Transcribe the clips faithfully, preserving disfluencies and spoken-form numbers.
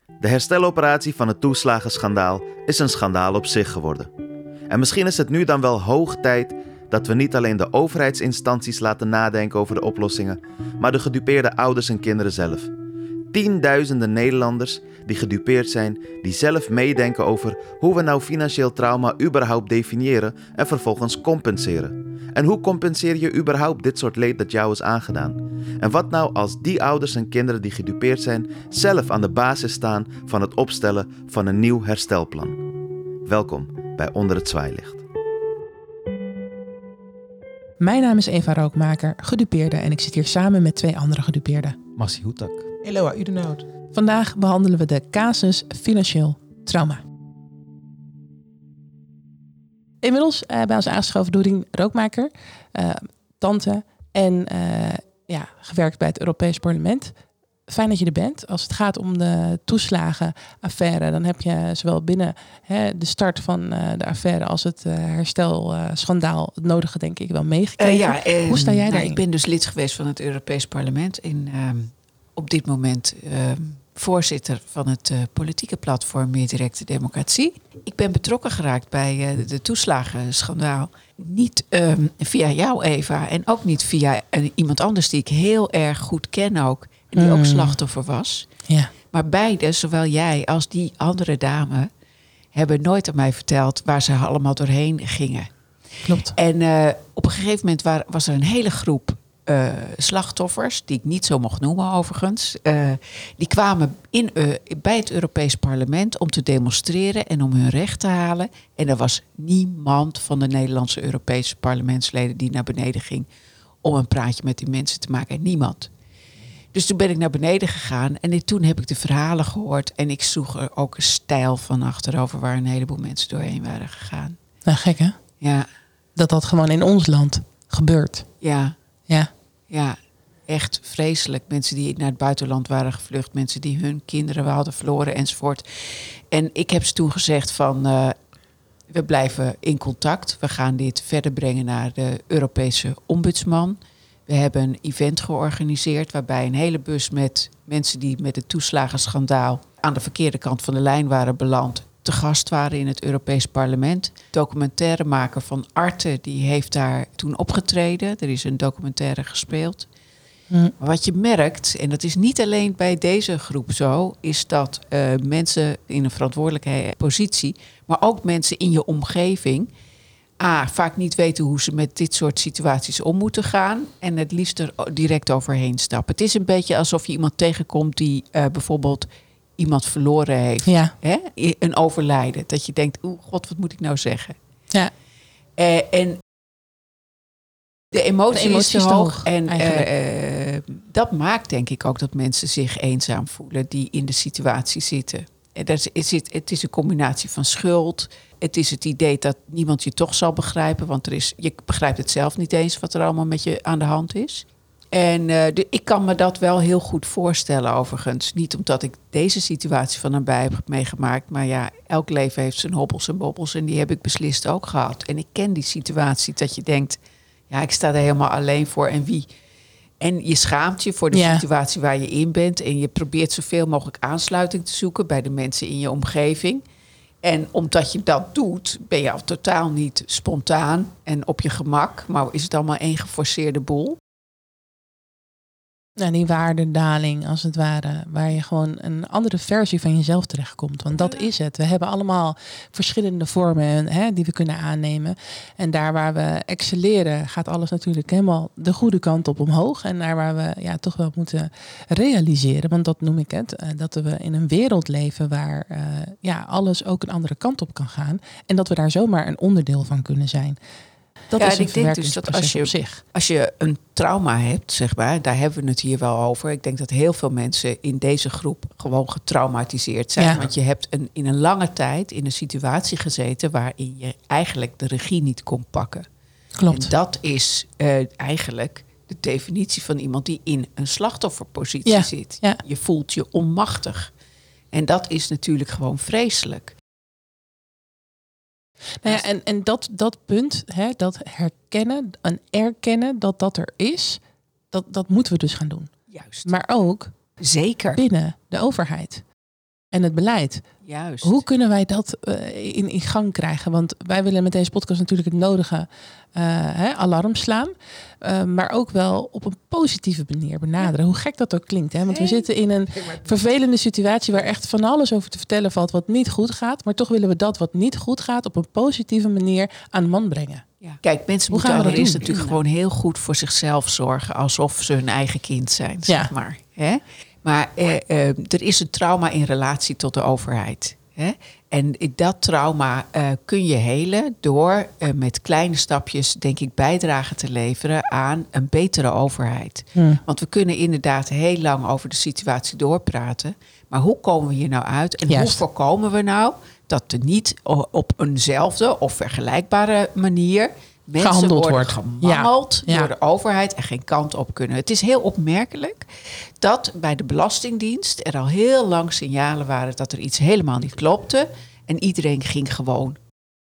De hersteloperatie van het toeslagenschandaal is een schandaal op zich geworden. En misschien is het nu dan wel hoog tijd dat we niet alleen de overheidsinstanties laten nadenken over de oplossingen, maar de gedupeerde ouders en kinderen zelf. Tienduizenden Nederlanders die gedupeerd zijn, die zelf meedenken over hoe we nou financieel trauma überhaupt definiëren en vervolgens compenseren. En hoe compenseer je überhaupt dit soort leed dat jou is aangedaan? En wat nou als die ouders en kinderen die gedupeerd zijn zelf aan de basis staan van het opstellen van een nieuw herstelplan? Welkom bij Onder het Zwaailicht. Mijn naam is Eva Rookmaker, gedupeerde, en ik zit hier samen met twee andere gedupeerden. Massi Hoetak. Eloa Udenhout. Vandaag behandelen we de casus financieel trauma. Inmiddels uh, bij ons aangeschoven Dorien Rookmaker, uh, tante en uh, ja, gewerkt bij het Europees Parlement. Fijn dat je er bent. Als het gaat om de toeslagenaffaire, dan heb je zowel binnen hè, de start van uh, de affaire als het uh, herstelschandaal uh, het nodige, denk ik, wel meegekregen. Uh, ja, uh, Hoe sta jij nou, daarin? Ik ben dus lid geweest van het Europees Parlement. In, uh, op dit moment uh, voorzitter van het uh, politieke platform Meer Directe Democratie. Ik ben betrokken geraakt bij uh, de toeslagenschandaal. Niet um, via jou, Eva, en ook niet via uh, iemand anders die ik heel erg goed ken ook. En die mm. ook slachtoffer was. Ja. Maar beide, zowel jij als die andere dame, hebben nooit aan mij verteld waar ze allemaal doorheen gingen. Klopt. En uh, op een gegeven moment waar, was er een hele groep uh, slachtoffers, die ik niet zo mocht noemen overigens. Uh, die kwamen in, uh, bij het Europees Parlement om te demonstreren en om hun recht te halen. En er was niemand van de Nederlandse Europese parlementsleden die naar beneden ging om een praatje met die mensen te maken. Niemand. Dus toen ben ik naar beneden gegaan en toen heb ik de verhalen gehoord. En ik sloeg er ook een stijl van achterover waar een heleboel mensen doorheen waren gegaan. Nou, gek hè? Ja. Dat dat gewoon in ons land gebeurt. Ja. Ja. Ja, echt vreselijk. Mensen die naar het buitenland waren gevlucht. Mensen die hun kinderen hadden verloren enzovoort. En ik heb ze toen gezegd van Uh, we blijven in contact. We gaan dit verder brengen naar de Europese ombudsman. We hebben een event georganiseerd waarbij een hele bus met mensen die met het toeslagenschandaal aan de verkeerde kant van de lijn waren beland, te gast waren in het Europees Parlement. Documentairemaker van Arte, die heeft daar toen opgetreden. Er is een documentaire gespeeld. Mm. Maar wat je merkt, en dat is niet alleen bij deze groep zo, is dat uh, mensen in een verantwoordelijke positie, maar ook mensen in je omgeving, A, vaak niet weten hoe ze met dit soort situaties om moeten gaan en het liefst er direct overheen stappen. Het is een beetje alsof je iemand tegenkomt die uh, bijvoorbeeld iemand verloren heeft. Ja. Hè? Een overlijden. Dat je denkt, oeh, god, wat moet ik nou zeggen? Ja. Uh, en de emotie, de emotie is te hoog. hoog en uh, uh, dat maakt denk ik ook dat mensen zich eenzaam voelen die in de situatie zitten. En dat is, het is een combinatie van schuld. Het is het idee dat niemand je toch zal begrijpen. Want er is, je begrijpt het zelf niet eens wat er allemaal met je aan de hand is. En uh, de, ik kan me dat wel heel goed voorstellen overigens. Niet omdat ik deze situatie van nabij heb meegemaakt. Maar ja, elk leven heeft zijn hobbels en bobbels. En die heb ik beslist ook gehad. En ik ken die situatie dat je denkt, ja, ik sta er helemaal alleen voor. En wie? En je schaamt je voor de ja. situatie waar je in bent. En je probeert zoveel mogelijk aansluiting te zoeken bij de mensen in je omgeving. En omdat je dat doet, ben je al totaal niet spontaan en op je gemak. Maar is het allemaal één geforceerde boel? Nou, die waardedaling als het ware, waar je gewoon een andere versie van jezelf terechtkomt. Want dat is het. We hebben allemaal verschillende vormen hè, die we kunnen aannemen. En daar waar we excelleren, gaat alles natuurlijk helemaal de goede kant op omhoog. En daar waar we ja, toch wel moeten realiseren, want dat noem ik het, dat we in een wereld leven waar uh, ja, alles ook een andere kant op kan gaan. En dat we daar zomaar een onderdeel van kunnen zijn. Dat ja, is een ik denk dus dat als je, op zich. als je een trauma hebt, zeg maar, daar hebben we het hier wel over. Ik denk dat heel veel mensen in deze groep gewoon getraumatiseerd zijn. Ja. Want je hebt een, in een lange tijd in een situatie gezeten waarin je eigenlijk de regie niet kon pakken. Klopt. En dat is uh, eigenlijk de definitie van iemand die in een slachtofferpositie ja. zit. Ja. Je voelt je onmachtig. En dat is natuurlijk gewoon vreselijk. Nou ja, en, en dat, dat punt, hè, dat herkennen en erkennen dat dat er is, dat, dat moeten we dus gaan doen. Juist. Maar ook zeker binnen de overheid. en het beleid. Juist. Hoe kunnen wij dat uh, in, in gang krijgen? Want wij willen met deze podcast natuurlijk het nodige uh, hè, alarm slaan. Uh, maar ook wel op een positieve manier benaderen. Hoe gek dat ook klinkt. Hè? Want we zitten in een vervelende situatie waar echt van alles over te vertellen valt wat niet goed gaat. Maar toch willen we dat wat niet goed gaat op een positieve manier aan de man brengen. Ja. Kijk, mensen Hoe moeten allereerst doen? natuurlijk gewoon heel goed voor zichzelf zorgen. Alsof ze hun eigen kind zijn, Ja. zeg maar. Hè? Maar eh, eh, er is een trauma in relatie tot de overheid. Hè? En dat trauma uh, kun je helen door uh, met kleine stapjes, denk ik, bijdrage te leveren aan een betere overheid. Hmm. Want we kunnen inderdaad heel lang over de situatie doorpraten. Maar hoe komen we hier nou uit? En Juist. hoe voorkomen we nou dat er niet op eenzelfde of vergelijkbare manier mensen Gehandeld worden wordt. gemangeld Ja. Ja. door de overheid en geen kant op kunnen. Het is heel opmerkelijk dat bij de Belastingdienst er al heel lang signalen waren dat er iets helemaal niet klopte. En iedereen ging gewoon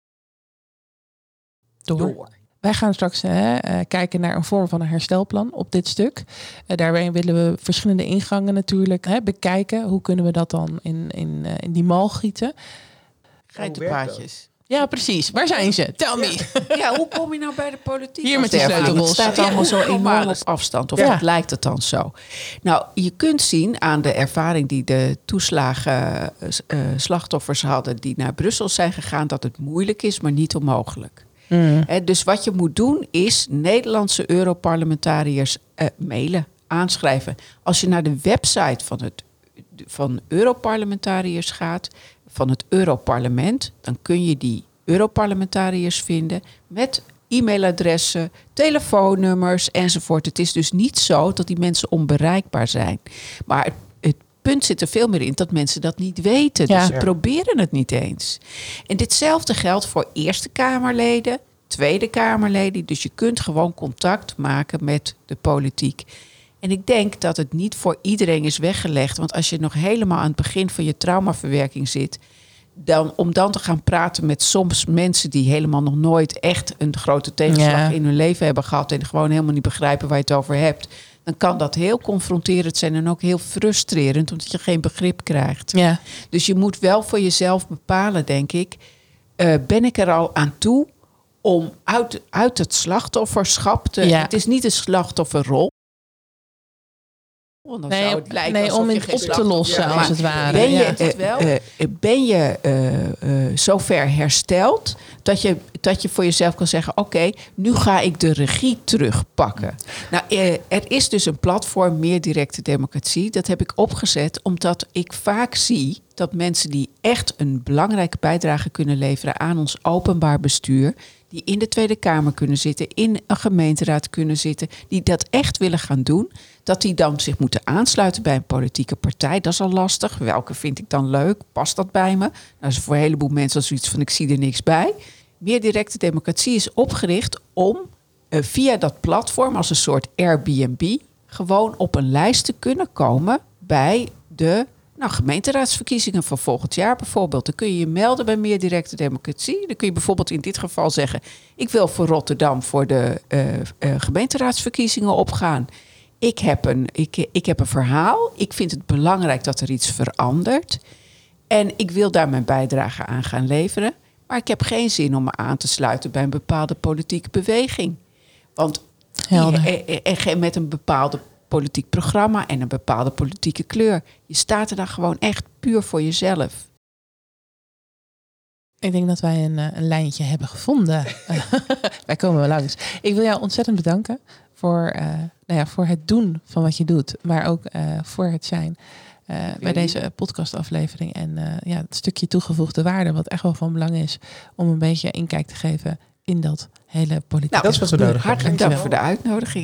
Door. door. Wij gaan straks uh, uh, kijken naar een vorm van een herstelplan op dit stuk. Uh, daarbij willen we verschillende ingangen natuurlijk hè, bekijken. Hoe kunnen we dat dan in, in, uh, in die mal gieten? Geitenpaadjes. Ja, precies. Waar zijn ze? Tell me. Ja, hoe kom je nou bij de politiek? Hier met als de ervaring? sleutelbos. Het staat Ja. allemaal zo Kom enorm maar. op afstand. Of Ja. dat lijkt het dan zo. Nou, je kunt zien aan de ervaring die de toeslagen uh, slachtoffers hadden die naar Brussel zijn gegaan, dat het moeilijk is, maar niet onmogelijk. Mm. He, dus wat je moet doen is Nederlandse Europarlementariërs uh, mailen, aanschrijven. Als je naar de website van, het, van Europarlementariërs gaat, van het Europarlement, dan kun je die Europarlementariërs vinden met e-mailadressen, telefoonnummers enzovoort. Het is dus niet zo dat die mensen onbereikbaar zijn. Maar het, het punt zit er veel meer in dat mensen dat niet weten. Ja. Dus ze Ja. proberen het niet eens. En ditzelfde geldt voor Eerste Kamerleden, Tweede Kamerleden. Dus je kunt gewoon contact maken met de politiek. En ik denk dat het niet voor iedereen is weggelegd. Want als je nog helemaal aan het begin van je traumaverwerking zit, dan, om dan te gaan praten met soms mensen die helemaal nog nooit echt een grote tegenslag Ja. in hun leven hebben gehad en gewoon helemaal niet begrijpen waar je het over hebt, dan kan dat heel confronterend zijn en ook heel frustrerend, omdat je geen begrip krijgt. Ja. Dus je moet wel voor jezelf bepalen, denk ik, uh, ben ik er al aan toe om uit, uit het slachtofferschap te... Ja. Het is niet een slachtofferrol. Want dan Nee, zou het lijken nee alsof om je het geen op te slachtoffer lossen, bent. als Maar het ware. Ben je, Ja. uh, uh, ben je uh, uh, zover hersteld dat je, dat je voor jezelf kan zeggen, oké, okay, nu ga ik de regie terugpakken. Nou, uh, er is dus een platform, Meer Directe Democratie. Dat heb ik opgezet omdat ik vaak zie dat mensen die echt een belangrijke bijdrage kunnen leveren aan ons openbaar bestuur, die in de Tweede Kamer kunnen zitten, in een gemeenteraad kunnen zitten, die dat echt willen gaan doen, dat die dan zich moeten aansluiten bij een politieke partij. Dat is al lastig. Welke vind ik dan leuk? Past dat bij me? Nou, is voor een heleboel mensen zoiets van, ik zie er niks bij. Meer Directe Democratie is opgericht om uh, via dat platform als een soort Airbnb gewoon op een lijst te kunnen komen bij de nou, gemeenteraadsverkiezingen van volgend jaar bijvoorbeeld. Dan kun je je melden bij Meer Directe Democratie. Dan kun je bijvoorbeeld in dit geval zeggen, ik wil voor Rotterdam voor de uh, uh, gemeenteraadsverkiezingen opgaan. Ik heb, een, ik, ik heb een verhaal. Ik vind het belangrijk dat er iets verandert. En ik wil daar mijn bijdrage aan gaan leveren. Maar ik heb geen zin om me aan te sluiten bij een bepaalde politieke beweging. Want en met een bepaalde politiek programma en een bepaalde politieke kleur. Je staat er dan gewoon echt puur voor jezelf. Ik denk dat wij een, een lijntje hebben gevonden. Wij komen wel langs. Ik wil jou ontzettend bedanken voor, uh, nou ja, voor het doen van wat je doet. Maar ook uh, voor het zijn uh, bij deze podcastaflevering. En uh, ja, het stukje toegevoegde waarde wat echt wel van belang is om een beetje inkijk te geven in dat hele politieke. Nou, dat is wat we nodig hebben. Hartelijk dank voor de uitnodiging.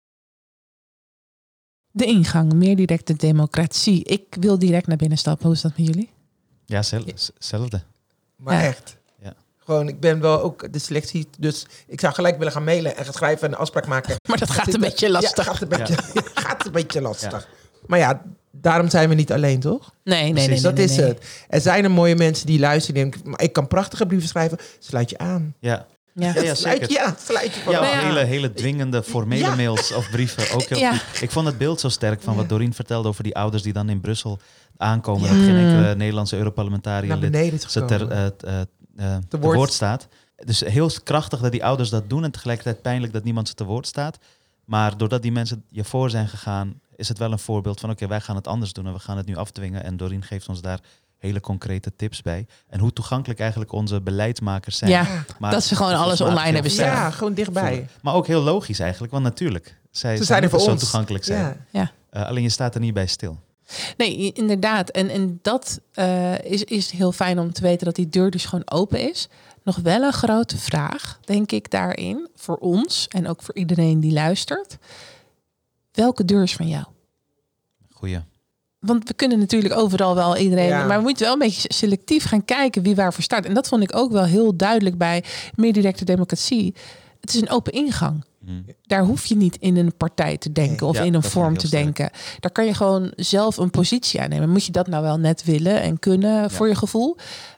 De ingang, Meer Directe Democratie. Ik wil direct naar binnen stappen. Hoe is dat met jullie? Ja, hetzelfde. Maar Ja. echt. Ja. Gewoon, ik ben wel ook dyslectisch, dus ik zou gelijk willen gaan mailen en gaan schrijven en een afspraak maken. Maar dat gaat een beetje lastig. Ja, gaat een beetje, gaat een beetje lastig. Maar ja, daarom zijn we niet alleen, toch? Nee, nee, nee. Precies, nee, dat nee, is nee. het. Er zijn er mooie mensen die luisteren. Die denken, maar ik kan prachtige brieven schrijven. Sluit je aan. Ja. Ja. Ja, ja, Sluit zeker. je, ja, sluit je van Ja, af. of ja. hele, hele dwingende formele Ja. mails of brieven. Ook heel Ja. goed. Ik vond het beeld zo sterk van wat Dorien vertelde over die ouders die dan in Brussel aankomen. Ja. Dat geen Mm. enkele Nederlandse Europarlementariër Naar lid beneden is ze ter, gekomen. eh, t- eh, eh, te Te woord. woord. staat. Dus heel krachtig dat die ouders dat doen en tegelijkertijd pijnlijk dat niemand ze te woord staat. Maar doordat die mensen je voor zijn gegaan, is het wel een voorbeeld van oké, wij gaan het anders doen en we gaan het nu afdwingen. En Dorien geeft ons daar hele concrete tips bij. En hoe toegankelijk eigenlijk onze beleidsmakers zijn. Ja, Maar dat ze gewoon alles volgens mij online heel hebben staan. Ja, gewoon dichtbij. voelen. Maar ook heel logisch eigenlijk, want natuurlijk. Zij Ze zijn er voor moeten ons. zo toegankelijk zijn. Ja. Uh, alleen je staat er niet bij stil. Nee, i- inderdaad. En, en dat uh, is, is heel fijn om te weten dat die deur dus gewoon open is. Nog wel een grote vraag, denk ik, daarin. Voor ons en ook voor iedereen die luistert. Welke deur is van jou? Goeie. Want we kunnen natuurlijk overal wel iedereen... Ja. Maar we moeten wel een beetje selectief gaan kijken wie waarvoor start. En dat vond ik ook wel heel duidelijk bij meer directe democratie. Het is een open ingang. Hmm. Daar hoef je niet in een partij te denken Nee. of Ja, in een dat vond vorm ik te heel sterk. denken. Daar kan je gewoon zelf een positie aannemen. Moet je dat nou wel net willen en kunnen voor je gevoel.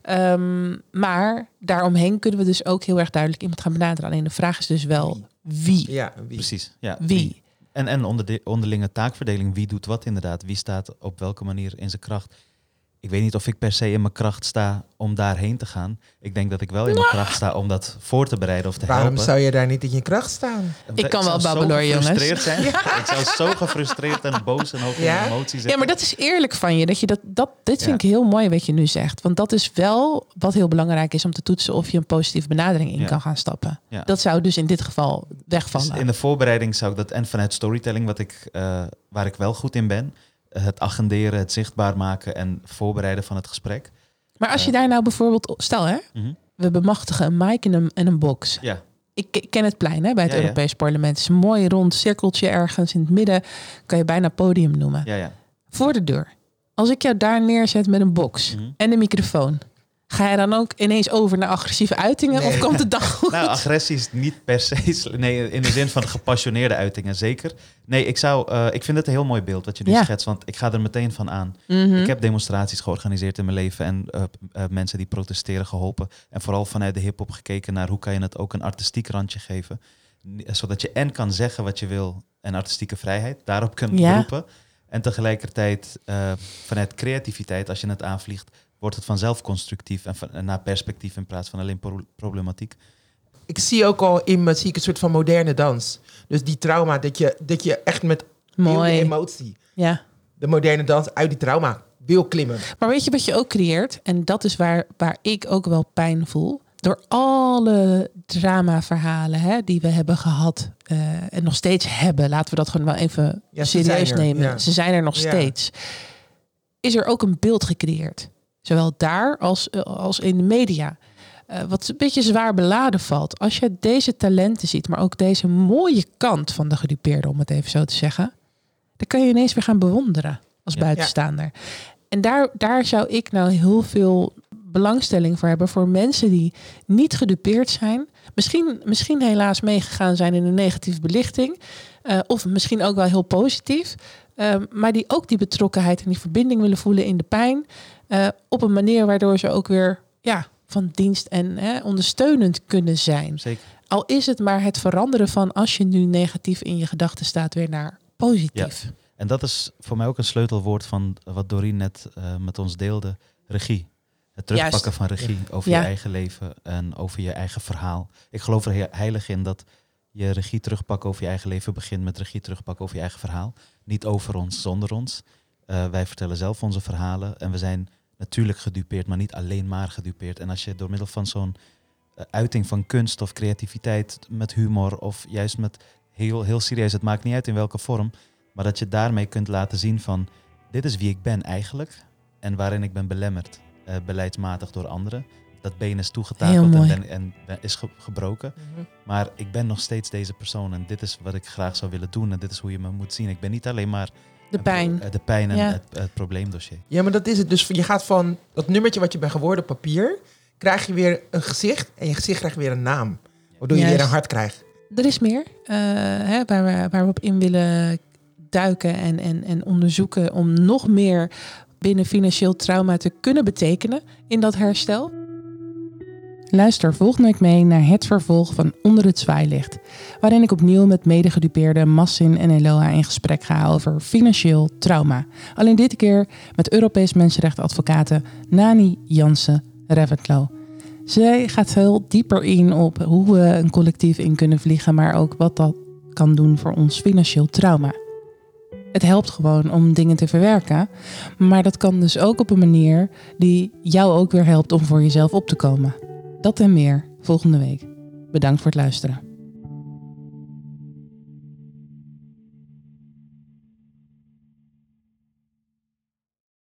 Um, maar daaromheen kunnen we dus ook heel erg duidelijk iemand gaan benaderen. Alleen de vraag is dus wel wie. Ja, wie? Precies. Ja, Wie? En, en onder de onderlinge taakverdeling, wie doet wat inderdaad? Wie staat op welke manier in zijn kracht? Ik weet niet of ik per se in mijn kracht sta om daarheen te gaan. Ik denk dat ik wel in mijn kracht sta om dat voor te bereiden of te Waarom helpen. zou je daar niet in je kracht staan? Ik kan wel zou babbelen, zo hoor, jongens. gefrustreerd zijn. Ik zou zo gefrustreerd en boos en hoog in Ja? mijn emoties zitten. Ja, maar dat is eerlijk van je. Dat je dat, dat, dit vind Ja. ik heel mooi wat je nu zegt. Want dat is wel wat heel belangrijk is om te toetsen of je een positieve benadering in Ja. kan gaan stappen. Ja. Dat zou dus in dit geval wegvallen. Dus in de voorbereiding zou ik dat, en vanuit storytelling, wat ik, uh, waar ik wel goed in ben, het agenderen, het zichtbaar maken en voorbereiden van het gesprek. Maar als je daar nou bijvoorbeeld... Stel hè, Mm-hmm. we bemachtigen een mic en een, en een box. Ja. Ik, ik ken het plein hè, bij het Ja, ja. Europees Parlement. Het is een mooi rond cirkeltje ergens in het midden. Kan je bijna podium noemen. Ja, ja. Voor de deur. Als ik jou daar neerzet met een box Mm-hmm. en een microfoon. Ga je dan ook ineens over naar agressieve uitingen? Nee. Of komt het dan goed? Nou, agressie is niet per se... Nee, in de zin van gepassioneerde uitingen, zeker. Nee, ik zou... Uh, ik vind het een heel mooi beeld wat je nu Ja. schetst, want ik ga er meteen van aan. Mm-hmm. Ik heb demonstraties georganiseerd in mijn leven en uh, uh, mensen die protesteren geholpen. En vooral vanuit de hiphop gekeken naar hoe kan je het ook een artistiek randje geven. N- Zodat je en kan zeggen wat je wil en artistieke vrijheid daarop kunt Ja. beroepen. En tegelijkertijd uh, vanuit creativiteit, als je het aanvliegt, wordt het vanzelf constructief en, van, en naar perspectief in plaats van alleen pro- problematiek. Ik zie ook al in me zie ik een soort van moderne dans. Dus die trauma, dat je, dat je echt met heel Mooi. die emotie, Ja. de moderne dans uit die trauma wil klimmen. Maar weet je wat je ook creëert? En dat is waar, waar ik ook wel pijn voel. Door alle dramaverhalen hè, die we hebben gehad uh, en nog steeds hebben. Laten we dat gewoon wel even Ja, ze serieus zijn er, nemen. ja. Ze zijn er nog Ja. steeds. Is er ook een beeld gecreëerd. Zowel daar als, uh, als in de media. Uh, wat een beetje zwaar beladen valt. Als je deze talenten ziet, maar ook deze mooie kant van de gedupeerde, om het even zo te zeggen. Dan kan je ineens weer gaan bewonderen als Ja. buitenstaander. En daar, daar zou ik nou heel veel belangstelling voor hebben voor mensen die niet gedupeerd zijn. Misschien, misschien helaas meegegaan zijn in een negatieve belichting. Uh, of misschien ook wel heel positief. Uh, maar die ook die betrokkenheid en die verbinding willen voelen in de pijn. Uh, op een manier waardoor ze ook weer ja, van dienst en hè, ondersteunend kunnen zijn. Zeker. Al is het maar het veranderen van als je nu negatief in je gedachten staat weer naar positief. Ja. En dat is voor mij ook een sleutelwoord van wat Dorien net uh, met ons deelde. Regie. Het terugpakken Juist. van regie over Ja. je eigen leven en over je eigen verhaal. Ik geloof er he- heilig in dat je regie terugpakken over je eigen leven begint met regie terugpakken over je eigen verhaal. Niet over ons, zonder ons. Uh, wij vertellen zelf onze verhalen en we zijn natuurlijk gedupeerd, maar niet alleen maar gedupeerd. En als je door middel van zo'n uh, uiting van kunst of creativiteit met humor of juist met heel, heel serieus, het maakt niet uit in welke vorm, maar dat je daarmee kunt laten zien van dit is wie ik ben eigenlijk en waarin ik ben belemmerd, uh, beleidsmatig door anderen. Dat been is toegetakeld en, ben, en ben, is ge- gebroken. Mm-hmm. Maar ik ben nog steeds deze persoon en dit is wat ik graag zou willen doen en dit is hoe je me moet zien. Ik ben niet alleen maar De pijn. de pijn en Ja. het, het probleemdossier. Ja, maar dat is het. Dus je gaat van dat nummertje wat je bent geworden op papier, krijg je weer een gezicht en je gezicht krijgt weer een naam. Waardoor je Juist. weer een hart krijgt. Er is meer uh, hè, waar, we, waar we op in willen duiken en, en, en onderzoeken om nog meer binnen financieel trauma te kunnen betekenen in dat herstel. Luister volgende week mee naar het vervolg van Onder het zwaailicht, waarin ik opnieuw met medegedupeerden Massin en Eloa in gesprek ga over financieel trauma. Alleen dit keer met Europees mensenrechtenadvocate Nani Jansen Reventlow. Zij gaat heel dieper in op hoe we een collectief in kunnen vliegen, maar ook wat dat kan doen voor ons financieel trauma. Het helpt gewoon om dingen te verwerken, maar dat kan dus ook op een manier die jou ook weer helpt om voor jezelf op te komen. Dat en meer volgende week. Bedankt voor het luisteren.